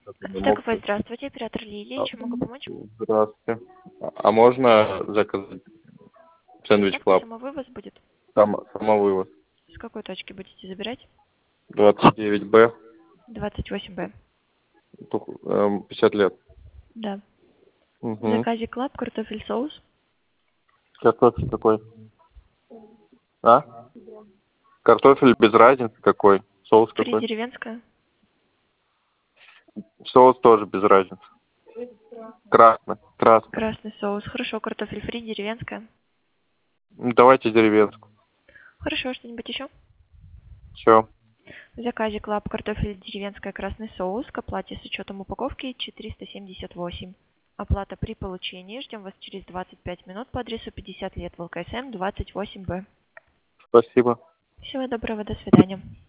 Стыковой, здравствуйте, оператор Лилия, чем могу помочь? Здравствуйте. А можно заказать сэндвич Доставка, клаб? самовывоз будет? Самовывоз. С какой точки будете забирать? 29Б. 28Б. 50 лет. Да. В Угу. заказе клаб, картофель, соус. Картофель какой? А? Картофель без разницы какой? Соус Фри какой? деревенская. Соус тоже без разницы. Красный. Красный. Красный соус. Хорошо, картофель фри деревенская. Давайте деревенскую. Хорошо, что-нибудь еще? Все. В заказе клаб, картофель, деревенская, красный соус. К оплате с учетом упаковки 478. Оплата при получении. Ждем вас через 25 минут по адресу 50 лет ВЛКСМ 28Б. Спасибо. Всего доброго, до свидания.